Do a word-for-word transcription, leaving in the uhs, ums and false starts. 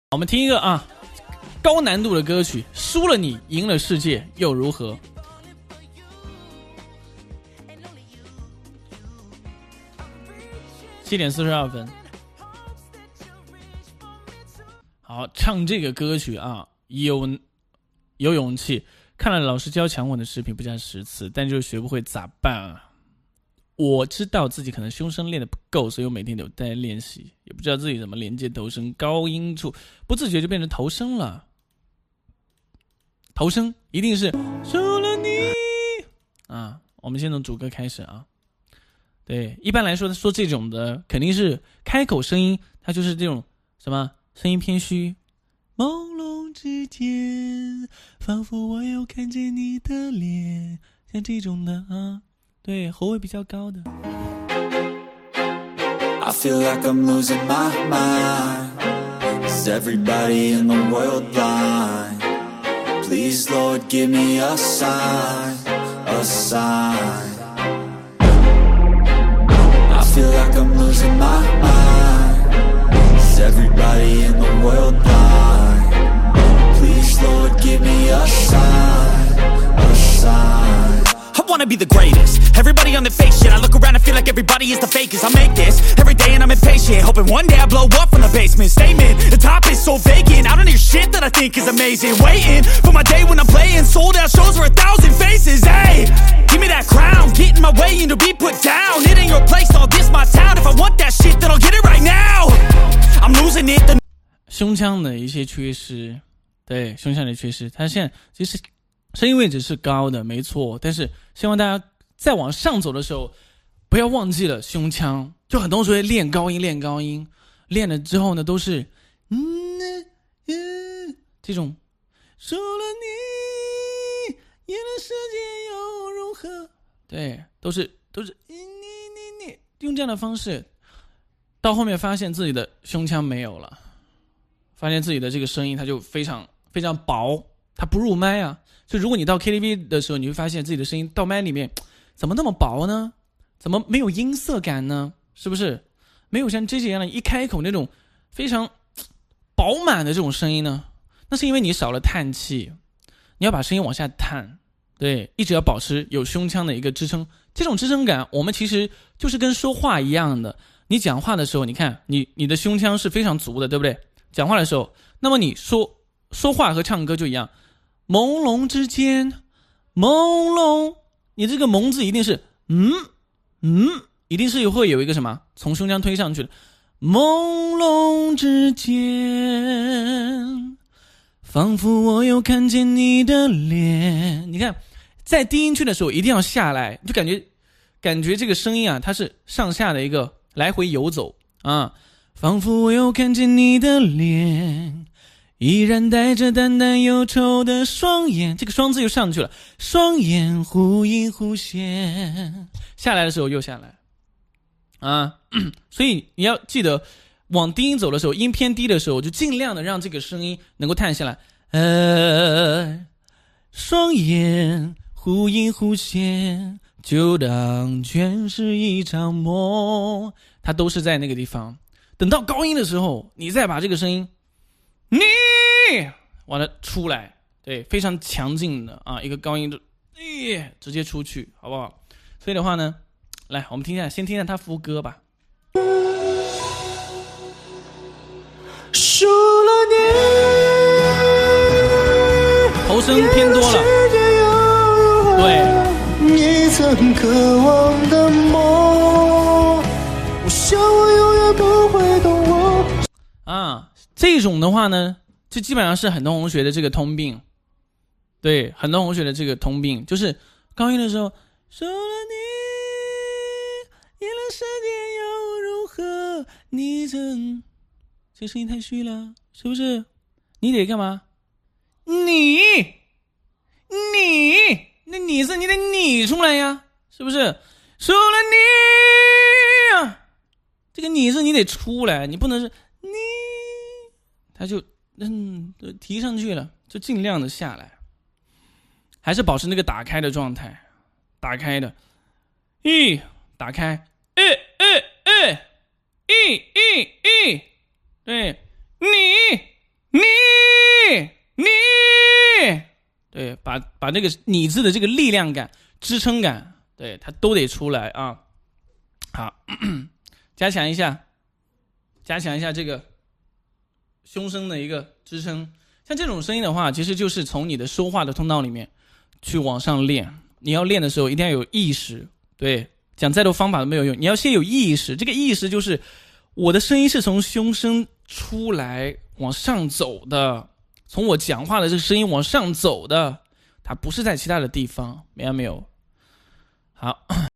我们听一个啊，高难度的歌曲，输了你赢了世界又如何？七点四十二分。好，唱这个歌曲啊，有有勇气。看了老师教强吻的视频不下十次，但就是学不会咋办啊？我知道自己可能胸声练得不够，所以我每天都在练习，也不知道自己怎么连接头声高音处，不自觉就变成头声了。头声一定是输了你啊！我们先从主歌开始啊。对，一般来说说这种的肯定是开口声音，它就是这种什么声音偏虚。朦胧之间，仿佛我又看见你的脸，像这种的啊。对，喉位比较高的。 I feel like I'm losing my mind. Is everybody in the world blind? Please, Lord, give me a sign, a sign. I feel like I'm losing my mind. Is everybody in the world blind? Please, Lord, give me a sign, a sign.I wanna be the greatest. Everybody on the fake shit. I look around and feel like everybody is the fakest. I make this every day and I'm impatient, hoping one day I blow up from the basement. Statement, the top is so vacant. I don't hear shit that I think is amazing. Waiting for my day when I'm playing sold out shows for a thousand faces. Hey, give me that crown, get in my way and to be put down. It ain't your place, all this my town. If I want that shit, then I'll get it right now. I'm losing it. 胸腔的一些缺失，对，胸腔的缺失，它现在其实声音位置是高的，没错，但是希望大家在往上走的时候，不要忘记了胸腔。就很多时候练高音，练高音，练了之后呢，都是嗯嗯这种。输了你，赢了世界又如何？对，都是都是你你你，用这样的方式，到后面发现自己的胸腔没有了，发现自己的这个声音它就非常非常薄，它不入麦啊。就如果你到 K T V 的时候，你会发现自己的声音到麦里面怎么那么薄呢？怎么没有音色感呢？是不是没有像 J J 一样的一开口那种非常饱满的这种声音呢？那是因为你少了叹气，你要把声音往下叹，对，一直要保持有胸腔的一个支撑。这种支撑感，我们其实就是跟说话一样的。你讲话的时候，你看你你的胸腔是非常足的，对不对？讲话的时候，那么你说说话和唱歌就一样。朦胧之间，朦胧，你这个朦字一定是嗯嗯，一定是会有一个什么从胸腔推上去的。朦胧之间，仿佛我又看见你的脸。你看，在低音区的时候一定要下来，就感觉感觉这个声音啊，它是上下的一个来回游走啊。仿佛我又看见你的脸。依然带着淡淡忧愁的双眼，这个双字又上去了，双眼忽隐忽现，下来的时候又下来啊，所以你要记得往低音走的时候，音偏低的时候就尽量的让这个声音能够探下来，呃，双眼忽隐忽现，就当全是一场梦，它都是在那个地方。等到高音的时候，你再把这个声音你往它出来，对，非常强劲的啊，一个高音就、哎、直接出去，好不好？所以的话呢，来，我们听一下，先听一下他副歌吧。 输了你， 头声偏多了，对， 你曾渴望的梦，我想我永远不会懂我啊。这种的话呢，这基本上是很多同学的这个通病，对，很多同学的这个通病就是高音的时候，输了你，赢了世界又如何？你曾，这声音太虚了，是不是？你得干嘛？你，你，那你是你得你出来呀，是不是？输了你啊，这个你是你得出来，你不能是你。他就嗯提上去了，就尽量的下来，还是保持那个打开的状态，打开的，一打开，哎哎哎，一一一，对，你把把这个你字的这个力量感、支撑感，对它都得出来啊。好，加强一下，加强一下这个胸声的一个支撑。像这种声音的话，其实就是从你的说话的通道里面去往上练。你要练的时候一定要有意识，对，讲再多方法都没有用，你要先有意识。这个意识就是我的声音是从胸声出来往上走的，从我讲话的这个声音往上走的，它不是在其他的地方，明白没有？好，